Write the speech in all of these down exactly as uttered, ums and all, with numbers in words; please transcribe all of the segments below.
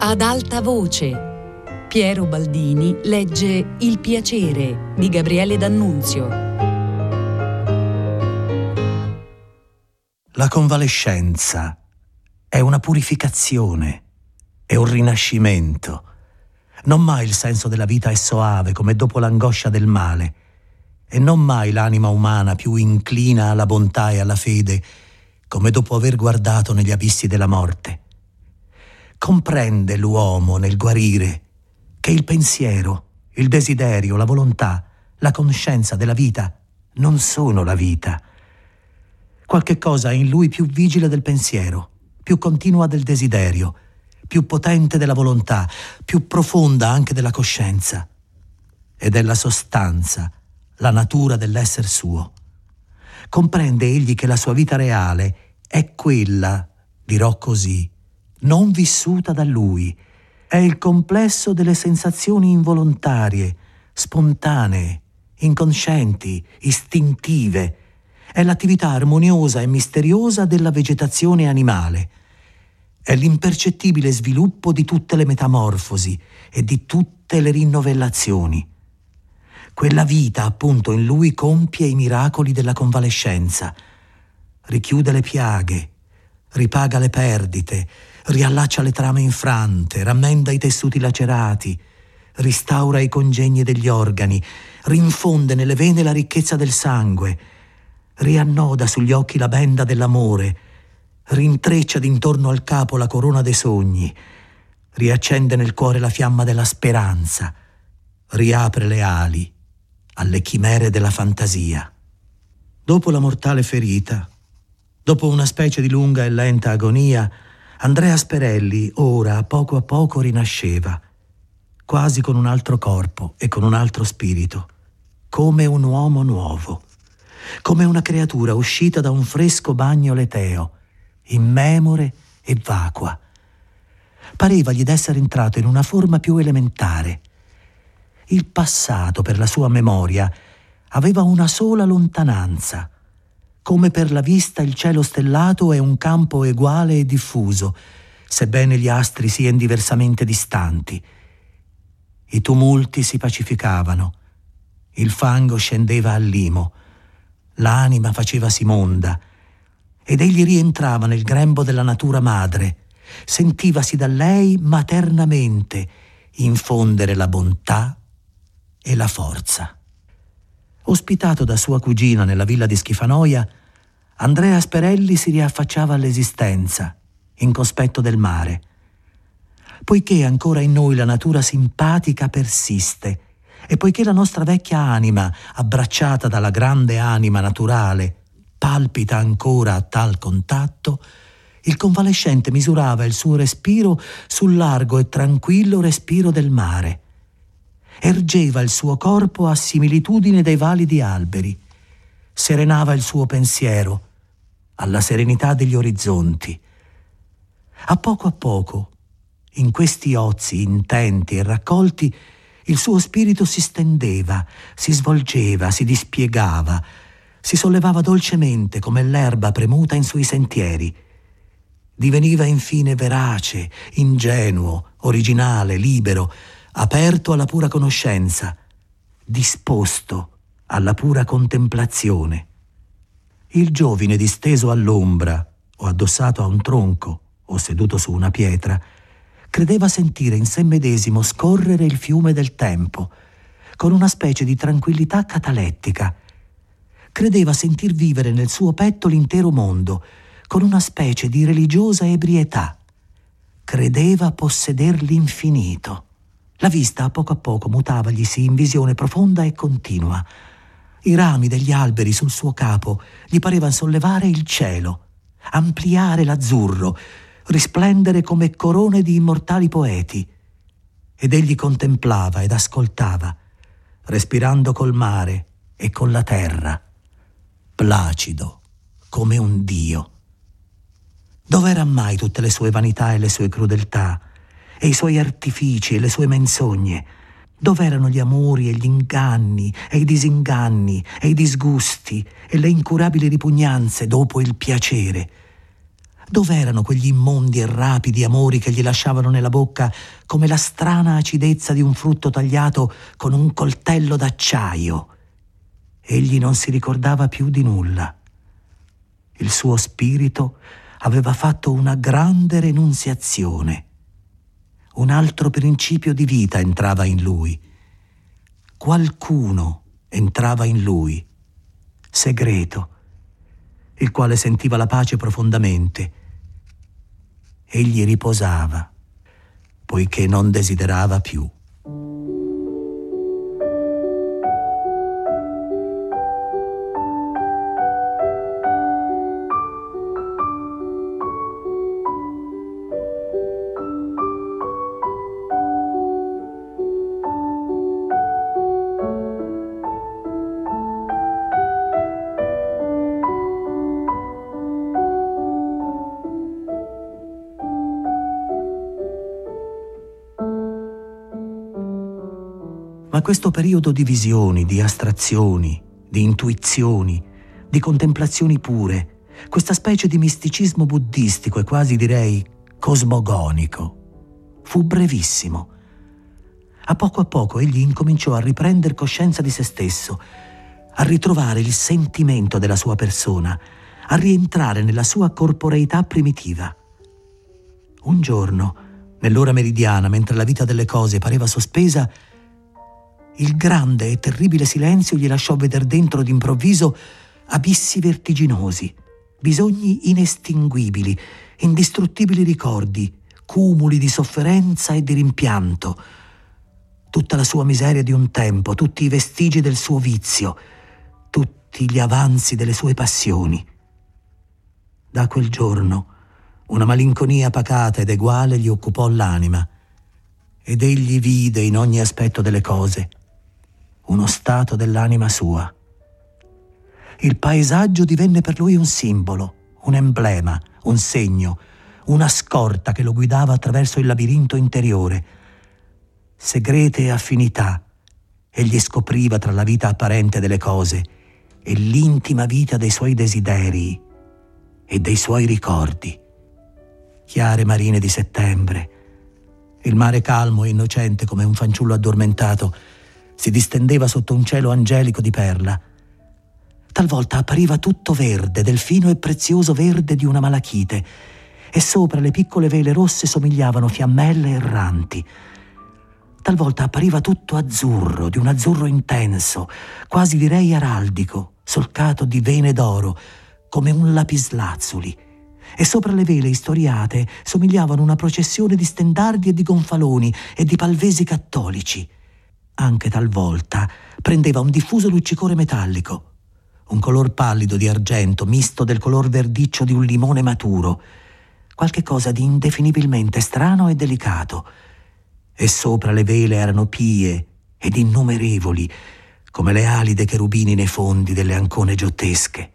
Ad alta voce. Piero Baldini legge Il piacere di Gabriele D'Annunzio. La convalescenza è una purificazione, è un rinascimento. Non mai il senso della vita è soave come dopo l'angoscia del male, e non mai l'anima umana più inclina alla bontà e alla fede come dopo aver guardato negli abissi della morte. Comprende l'uomo nel guarire che il pensiero, il desiderio, la volontà, la conoscenza della vita non sono la vita. Qualche cosa è in lui più vigile del pensiero, più continua del desiderio, più potente della volontà, più profonda anche della coscienza. Ed è la sostanza, la natura dell'esser suo. Comprende egli che la sua vita reale è quella, dirò così, non vissuta da lui. È il complesso delle sensazioni involontarie, spontanee, inconscienti, istintive. È l'attività armoniosa e misteriosa della vegetazione animale. È l'impercettibile sviluppo di tutte le metamorfosi e di tutte le rinnovellazioni. Quella vita, appunto, in lui compie i miracoli della convalescenza, richiude le piaghe, ripaga le perdite, riallaccia le trame infrante, rammenda i tessuti lacerati, ristaura i congegni degli organi, rinfonde nelle vene la ricchezza del sangue, riannoda sugli occhi la benda dell'amore, rintreccia d'intorno al capo la corona dei sogni, riaccende nel cuore la fiamma della speranza, riapre le ali alle chimere della fantasia. Dopo la mortale ferita, dopo una specie di lunga e lenta agonia, Andrea Sperelli ora a poco a poco rinasceva, quasi con un altro corpo e con un altro spirito, come un uomo nuovo, come una creatura uscita da un fresco bagno leteo, immemore e vacua. Parevagli d'essere entrato in una forma più elementare. Il passato, per la sua memoria, aveva una sola lontananza. Come per la vista il cielo stellato è un campo eguale e diffuso, sebbene gli astri siano diversamente distanti. I tumulti si pacificavano, il fango scendeva al limo, l'anima facevasi monda, ed egli rientrava nel grembo della natura madre, sentivasi da lei maternamente infondere la bontà e la forza. Ospitato da sua cugina nella villa di Schifanoia, Andrea Sperelli si riaffacciava all'esistenza, in cospetto del mare. Poiché ancora in noi la natura simpatica persiste, e poiché la nostra vecchia anima, abbracciata dalla grande anima naturale, palpita ancora a tal contatto, il convalescente misurava il suo respiro sul largo e tranquillo respiro del mare. Ergeva il suo corpo a similitudine dei validi alberi, serenava il suo pensiero alla serenità degli orizzonti. A poco a poco, in questi ozi intenti e raccolti, il suo spirito si stendeva, si svolgeva, si dispiegava, si sollevava dolcemente come l'erba premuta in sui sentieri. Diveniva infine verace, ingenuo, originale, libero, aperto alla pura conoscenza, disposto alla pura contemplazione. Il giovine disteso all'ombra, o addossato a un tronco, o seduto su una pietra, credeva sentire in sé medesimo scorrere il fiume del tempo, con una specie di tranquillità catalettica. Credeva sentir vivere nel suo petto l'intero mondo, con una specie di religiosa ebrietà. Credeva posseder l'infinito. La vista a poco a poco mutavaglisi in visione profonda e continua. I rami degli alberi sul suo capo gli parevano sollevare il cielo, ampliare l'azzurro, risplendere come corone di immortali poeti. Ed egli contemplava ed ascoltava, respirando col mare e con la terra, placido come un dio. Dov'eran mai tutte le sue vanità e le sue crudeltà, e i suoi artifici e le sue menzogne? Dov'erano gli amori e gli inganni e i disinganni e i disgusti e le incurabili ripugnanze dopo il piacere? Dov'erano quegli immondi e rapidi amori che gli lasciavano nella bocca come la strana acidezza di un frutto tagliato con un coltello d'acciaio? Egli non si ricordava più di nulla. Il suo spirito aveva fatto una grande renunziazione. Un altro principio di vita entrava in lui. Qualcuno entrava in lui, segreto, il quale sentiva la pace profondamente. Egli riposava, poiché non desiderava più. Ma questo periodo di visioni, di astrazioni, di intuizioni, di contemplazioni pure, questa specie di misticismo buddhistico e quasi direi cosmogonico, fu brevissimo. A poco a poco egli incominciò a riprendere coscienza di se stesso, a ritrovare il sentimento della sua persona, a rientrare nella sua corporeità primitiva. Un giorno, nell'ora meridiana, mentre la vita delle cose pareva sospesa, il grande e terribile silenzio gli lasciò veder dentro d'improvviso abissi vertiginosi, bisogni inestinguibili, indistruttibili ricordi, cumuli di sofferenza e di rimpianto, tutta la sua miseria di un tempo, tutti i vestigi del suo vizio, tutti gli avanzi delle sue passioni. Da quel giorno una malinconia pacata ed eguale gli occupò l'anima, ed egli vide in ogni aspetto delle cose uno stato dell'anima sua. Il paesaggio divenne per lui un simbolo, un emblema, un segno, una scorta che lo guidava attraverso il labirinto interiore. Segrete affinità egli scopriva tra la vita apparente delle cose e l'intima vita dei suoi desideri e dei suoi ricordi. Chiare marine di settembre, il mare calmo e innocente come un fanciullo addormentato si distendeva sotto un cielo angelico di perla. Talvolta appariva tutto verde, del fino e prezioso verde di una malachite, e sopra le piccole vele rosse somigliavano fiammelle erranti. Talvolta appariva tutto azzurro, di un azzurro intenso, quasi direi araldico, solcato di vene d'oro, come un lapislazzuli, e sopra le vele istoriate somigliavano una processione di stendardi e di gonfaloni e di palvesi cattolici. Anche talvolta prendeva un diffuso luccicore metallico, un color pallido di argento misto del color verdiccio di un limone maturo, qualche cosa di indefinibilmente strano e delicato, e sopra le vele erano pie ed innumerevoli, come le ali dei cherubini nei fondi delle ancone giottesche.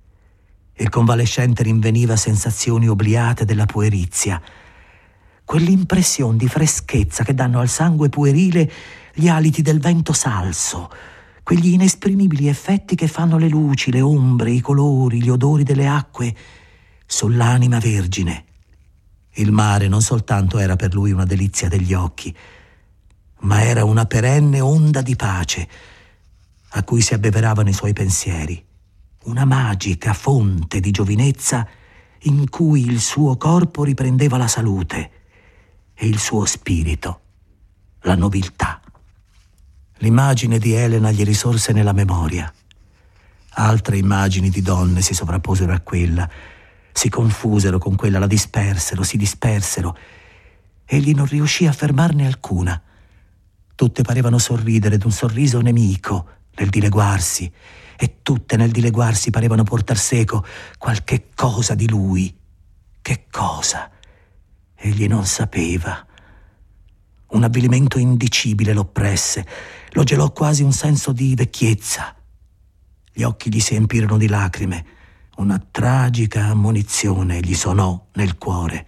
Il convalescente rinveniva sensazioni obliate della puerizia, quell'impressione di freschezza che danno al sangue puerile gli aliti del vento salso, quegli inesprimibili effetti che fanno le luci, le ombre, i colori, gli odori delle acque sull'anima vergine. Il mare non soltanto era per lui una delizia degli occhi, ma era una perenne onda di pace a cui si abbeveravano i suoi pensieri, una magica fonte di giovinezza in cui il suo corpo riprendeva la salute e il suo spirito la nobiltà. L'immagine di Elena gli risorse nella memoria. Altre immagini di donne si sovrapposero a quella, si confusero con quella, la dispersero, si dispersero. Egli non riuscì a fermarne alcuna. Tutte parevano sorridere d'un sorriso nemico nel dileguarsi, e tutte nel dileguarsi parevano portar seco qualche cosa di lui. Che cosa? Egli non sapeva. Un avvilimento indicibile l'oppresse, lo gelò quasi un senso di vecchiezza. Gli occhi gli si empirono di lacrime, una tragica ammonizione gli sonò nel cuore.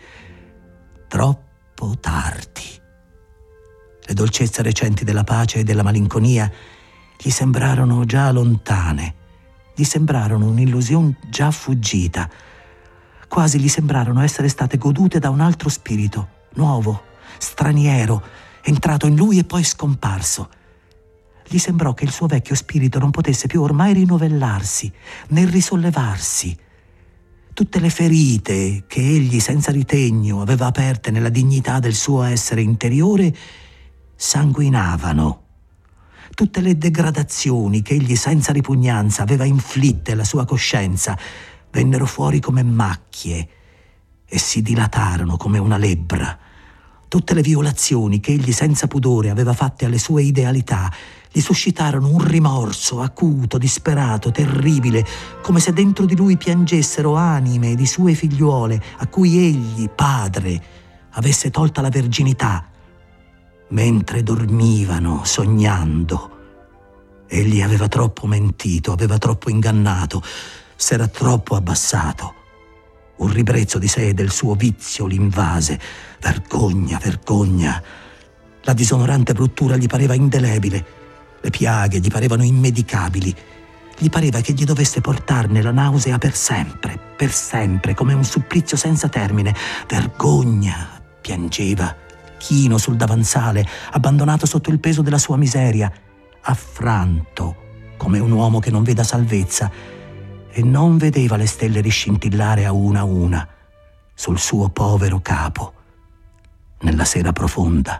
Troppo tardi. Le dolcezze recenti della pace e della malinconia gli sembrarono già lontane, gli sembrarono un'illusione già fuggita, quasi gli sembrarono essere state godute da un altro spirito, nuovo, straniero, entrato in lui e poi scomparso. Gli sembrò che il suo vecchio spirito non potesse più ormai rinovellarsi, né risollevarsi. Tutte le ferite che egli senza ritegno aveva aperte nella dignità del suo essere interiore sanguinavano. Tutte le degradazioni che egli senza ripugnanza aveva inflitte alla sua coscienza vennero fuori come macchie e si dilatarono come una lebbra. Tutte le violazioni che egli senza pudore aveva fatte alle sue idealità gli suscitarono un rimorso acuto, disperato, terribile, come se dentro di lui piangessero anime di sue figliuole a cui egli, padre, avesse tolta la verginità, mentre dormivano, sognando. Egli aveva troppo mentito, aveva troppo ingannato, s'era troppo abbassato. Un ribrezzo di sé e del suo vizio l'invase. Vergogna, vergogna. La disonorante bruttura gli pareva indelebile. Le piaghe gli parevano immedicabili. Gli pareva che gli dovesse portarne la nausea per sempre, per sempre, come un supplizio senza termine. Vergogna, piangeva, chino sul davanzale, abbandonato sotto il peso della sua miseria, affranto, come un uomo che non veda salvezza, e non vedeva le stelle riscintillare a una a una sul suo povero capo, nella sera profonda.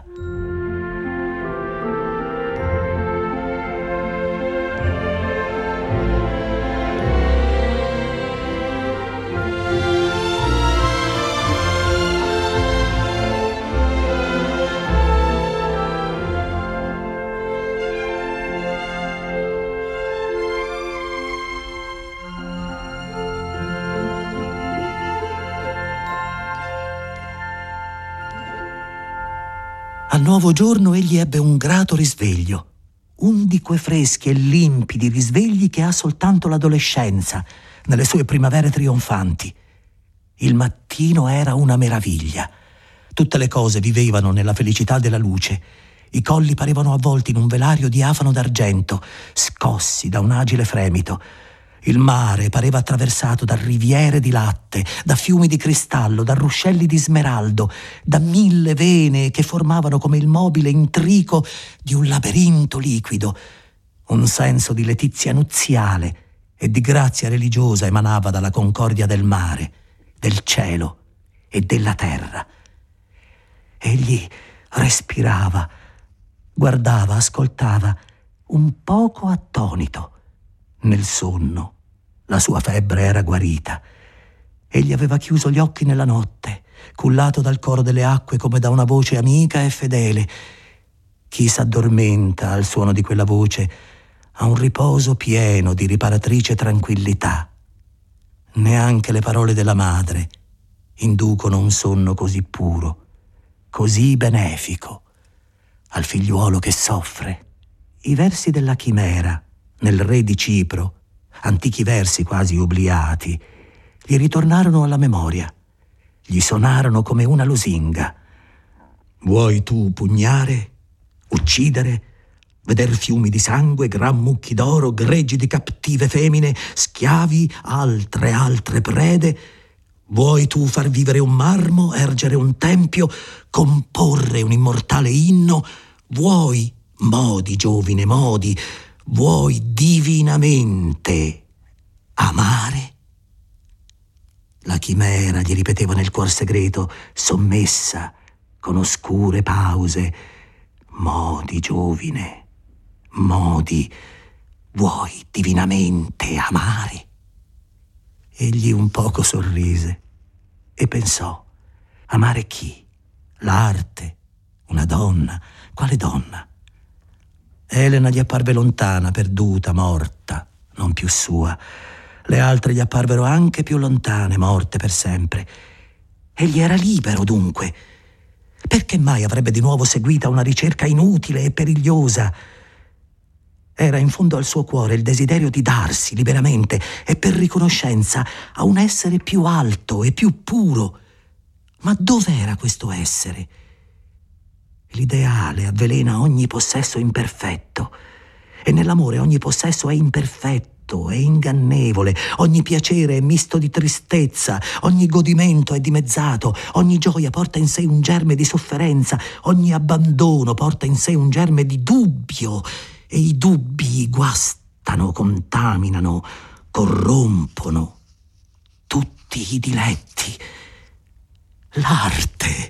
Al nuovo giorno egli ebbe un grato risveglio, un di quei freschi e limpidi risvegli che ha soltanto l'adolescenza nelle sue primavere trionfanti. Il mattino era una meraviglia. Tutte le cose vivevano nella felicità della luce. I colli parevano avvolti in un velario diafano d'argento, scossi da un agile fremito. Il mare pareva attraversato da riviere di latte, da fiumi di cristallo, da ruscelli di smeraldo, da mille vene che formavano come il mobile intrico di un labirinto liquido. Un senso di letizia nuziale e di grazia religiosa emanava dalla concordia del mare, del cielo e della terra. Egli respirava, guardava, ascoltava, un poco attonito. Nel sonno la sua febbre era guarita. Egli aveva chiuso gli occhi nella notte, cullato dal coro delle acque come da una voce amica e fedele. Chi s'addormenta al suono di quella voce ha un riposo pieno di riparatrice tranquillità. Neanche le parole della madre inducono un sonno così puro, così benefico al figliuolo che soffre. I versi della chimera nel Re di Cipro, antichi versi quasi obliati, gli ritornarono alla memoria, gli sonarono come una lusinga. Vuoi tu pugnare, uccidere, veder fiumi di sangue, gran mucchi d'oro, greggi di cattive femmine, schiavi, altre altre prede? Vuoi tu far vivere un marmo, ergere un tempio, comporre un immortale inno? Vuoi, modi giovine, modi, vuoi divinamente amare? La chimera gli ripeteva nel cuor segreto, sommessa, con oscure pause: modi giovine, modi, vuoi divinamente amare? Egli un poco sorrise e pensò: amare chi? L'arte? Una donna? Quale donna? Elena gli apparve lontana, perduta, morta, non più sua. Le altre gli apparvero anche più lontane, morte per sempre. Egli era libero, dunque. Perché mai avrebbe di nuovo seguita una ricerca inutile e perigliosa? Era in fondo al suo cuore il desiderio di darsi liberamente e per riconoscenza a un essere più alto e più puro. Ma dov'era questo essere? L'ideale avvelena ogni possesso imperfetto, e nell'amore ogni possesso è imperfetto, fatto è ingannevole, ogni piacere è misto di tristezza, ogni godimento è dimezzato, ogni gioia porta in sé un germe di sofferenza, ogni abbandono porta in sé un germe di dubbio, e i dubbi guastano, contaminano, corrompono tutti i diletti. L'arte,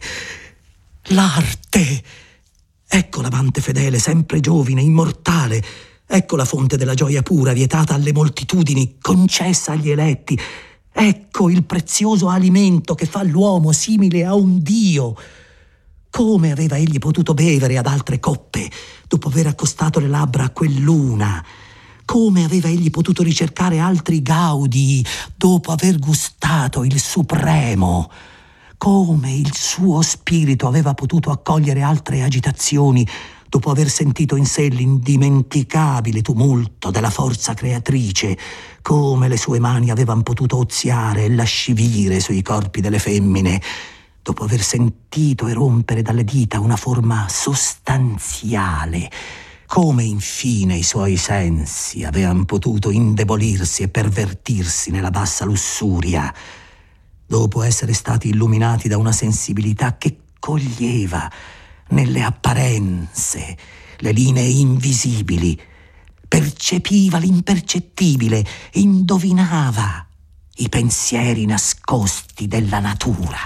l'arte, ecco l'amante fedele, sempre giovine, immortale. Ecco la fonte della gioia pura, vietata alle moltitudini, concessa agli eletti. Ecco il prezioso alimento che fa l'uomo simile a un dio. Come aveva egli potuto bevere ad altre coppe, dopo aver accostato le labbra a quell'una? Come aveva egli potuto ricercare altri gaudi, dopo aver gustato il supremo? Come il suo spirito aveva potuto accogliere altre agitazioni, dopo aver sentito in sé l'indimenticabile tumulto della forza creatrice? Come le sue mani avevano potuto oziare e lascivire sui corpi delle femmine, dopo aver sentito erompere dalle dita una forma sostanziale? Come infine i suoi sensi avevano potuto indebolirsi e pervertirsi nella bassa lussuria, dopo essere stati illuminati da una sensibilità che coglieva nelle apparenze le linee invisibili, percepiva l'impercettibile, indovinava i pensieri nascosti della natura.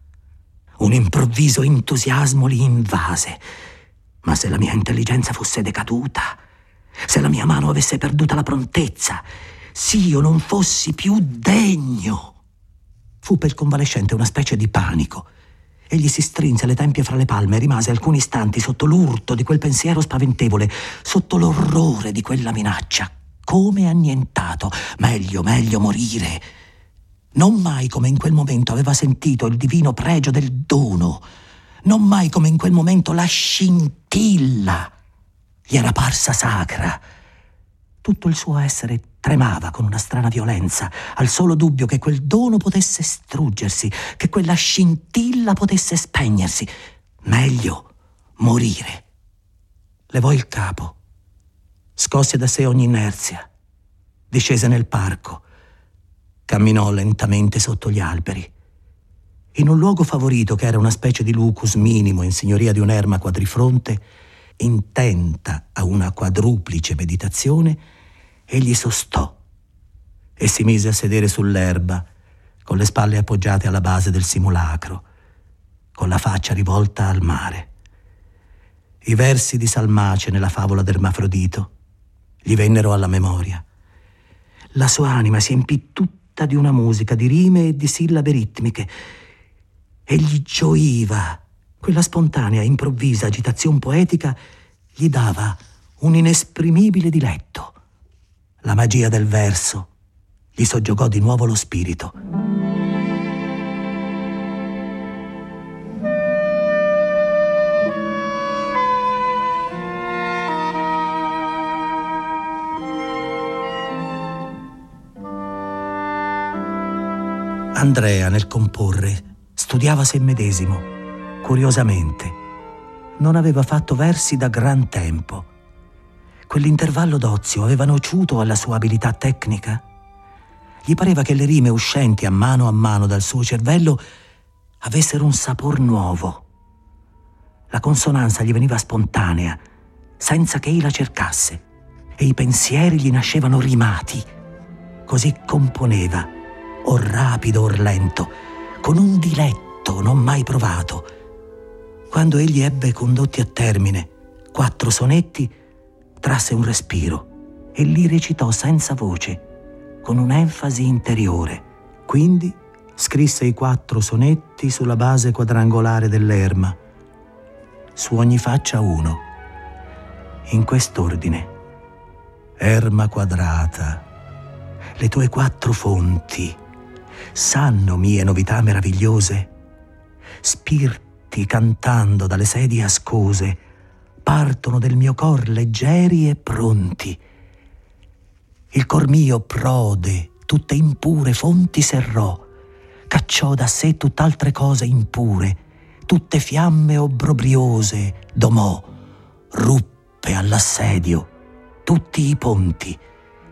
Un improvviso entusiasmo li invase. Ma se la mia intelligenza fosse decaduta, se la mia mano avesse perduta la prontezza, se io non fossi più degno. Fu per il convalescente una specie di panico. Egli si strinse le tempie fra le palme e rimase alcuni istanti sotto l'urto di quel pensiero spaventevole, sotto l'orrore di quella minaccia, come annientato. Meglio, meglio morire. Non mai come in quel momento aveva sentito il divino pregio del dono, non mai come in quel momento la scintilla gli era parsa sacra. Tutto il suo essere tremava con una strana violenza al solo dubbio che quel dono potesse struggersi, che quella scintilla potesse spegnersi. Meglio morire. Levò il capo, scosse da sé ogni inerzia, discese nel parco, camminò lentamente sotto gli alberi. In un luogo favorito, che era una specie di lucus minimo in signoria di un'erma quadrifronte, intenta a una quadruplice meditazione, egli sostò e si mise a sedere sull'erba, con le spalle appoggiate alla base del simulacro, con la faccia rivolta al mare. I versi di Salmace nella favola d'Ermafrodito gli vennero alla memoria. La sua anima si empì tutta di una musica di rime e di sillabe ritmiche. Egli gioiva. Quella spontanea, improvvisa agitazione poetica gli dava un inesprimibile diletto. La magia del verso gli soggiogò di nuovo lo spirito. Andrea, nel comporre, studiava se medesimo, curiosamente. Non aveva fatto versi da gran tempo. Quell'intervallo d'ozio aveva nociuto alla sua abilità tecnica? Gli pareva che le rime uscenti a mano a mano dal suo cervello avessero un sapor nuovo. La consonanza gli veniva spontanea, senza che egli la cercasse, e i pensieri gli nascevano rimati. Così componeva, or rapido or lento, con un diletto non mai provato. Quando egli ebbe condotti a termine quattro sonetti, trasse un respiro e li recitò senza voce, con un'enfasi interiore. Quindi scrisse i quattro sonetti sulla base quadrangolare dell'erma, su ogni faccia uno, in quest'ordine: erma quadrata, le tue quattro fonti sanno mie novità meravigliose, spirti cantando dalle sedie ascose partono del mio cor leggeri e pronti. Il cor mio prode tutte impure fonti serrò, cacciò da sé tutt'altre cose impure, tutte fiamme obbrobriose domò, ruppe all'assedio tutti i ponti.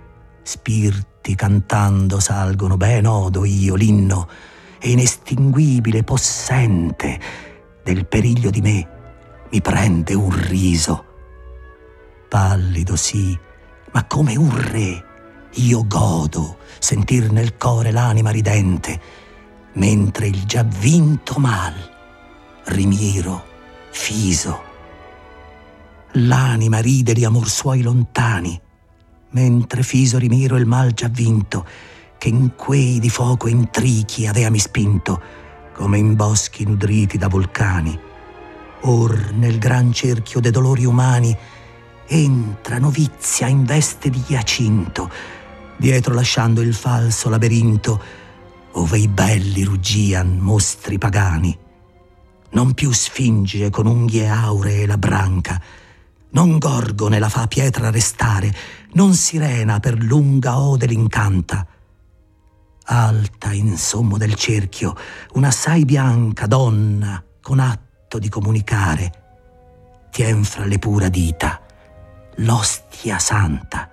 Spiriti cantando salgono, ben odo io l'inno e inestinguibile possente del periglio di me mi prende un riso. Pallido sì, ma come un re io godo sentir nel core l'anima ridente, mentre il già vinto mal rimiro fiso. L'anima ride di amor suoi lontani, mentre fiso rimiro il mal già vinto, che in quei di fuoco intrichi aveami spinto, come in boschi nudriti da vulcani. Or nel gran cerchio de dolori umani entra novizia in veste di Giacinto, dietro lasciando il falso laberinto, ove i belli ruggian mostri pagani. Non più sfinge con unghie auree la branca, non gorgone la fa pietra restare, non sirena per lunga ode l'incanta. Alta in sommo del cerchio, un'assai bianca donna con atto di comunicare, tien fra le pura dita l'ostia santa.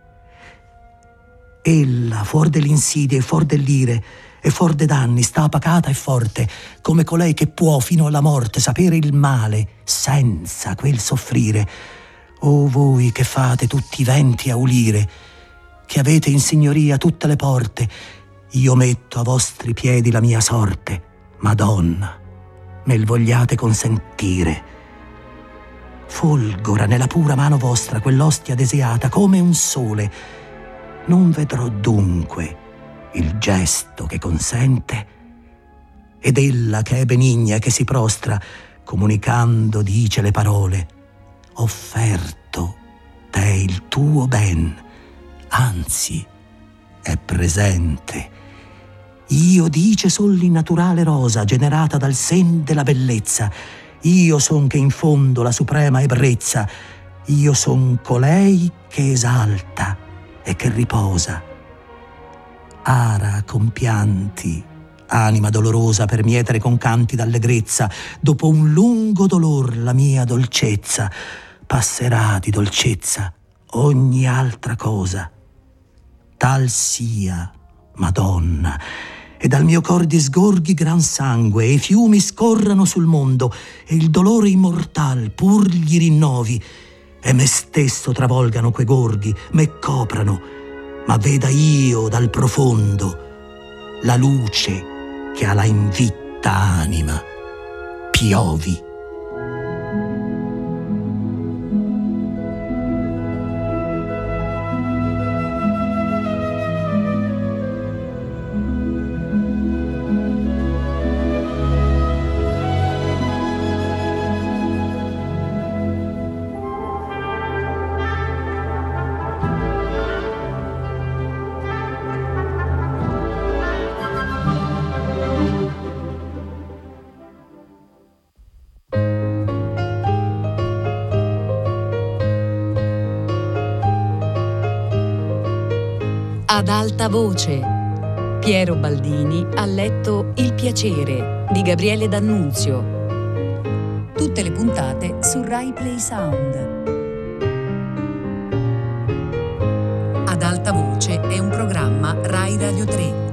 Ella, fuor dell'insidie e fuor dell'ire e fuor de danni, sta pacata e forte, come colei che può fino alla morte sapere il male senza quel soffrire. O voi che fate tutti i venti a ulire, che avete in signoria tutte le porte, io metto a vostri piedi la mia sorte, Madonna, mel vogliate consentire. Folgora nella pura mano vostra quell'ostia desiata come un sole. Non vedrò dunque il gesto che consente? Ed ella che è benigna e che si prostra, comunicando dice le parole: offerto te il tuo ben, anzi è presente. Io dice sol l'innaturale rosa generata dal sen della bellezza. Io son che infondo la suprema ebbrezza. Io son colei che esalta e che riposa. Ara compianti, anima dolorosa per mietere con canti d'allegrezza, dopo un lungo dolor la mia dolcezza passerà di dolcezza ogni altra cosa. Tal sia, Madonna, e dal mio cor disgorghi gran sangue e i fiumi scorrano sul mondo e il dolore immortal pur gli rinnovi e me stesso travolgano quei gorghi, me coprano, ma veda io dal profondo la luce che alla invitta anima piovi. Ad alta voce. Piero Baldini ha letto Il piacere di Gabriele D'Annunzio. Tutte le puntate su Rai Play Sound. Ad alta voce è un programma Rai Radio tre.